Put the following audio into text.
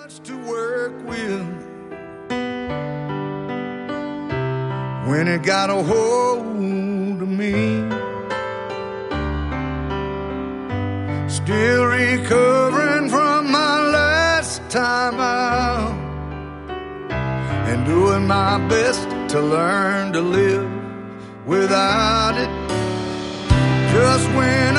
much to work with when it got a hold of me. Still recovering from my last time out and doing my best to learn to live without it. Just when